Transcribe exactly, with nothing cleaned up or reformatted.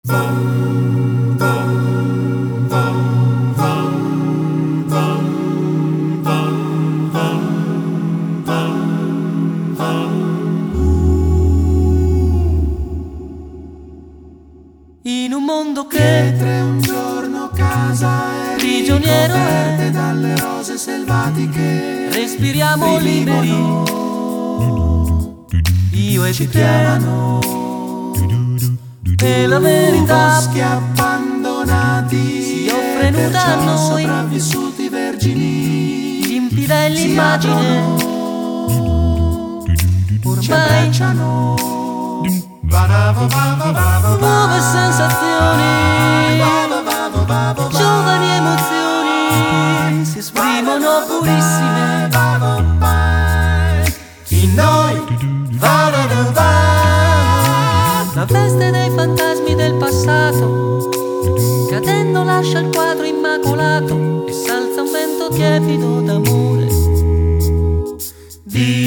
In un mondo che Pietre un giorno casa è prigioniero ricoperte dalle rose selvatiche, respiriamo liberi, io e ci te, chiamano e la verità boschi abbandonati si offre e nuda a perciò noi, sopravvissuti vergini limpida è si l'immagine, aprono, ci ormai abbracciano, nuove sensazioni, giovani emozioni si esprimono purissime in noi la veste dei fantasmi del passato, cadendo lascia il quadro immacolato e s'alza un vento tiepido d'amore. Dio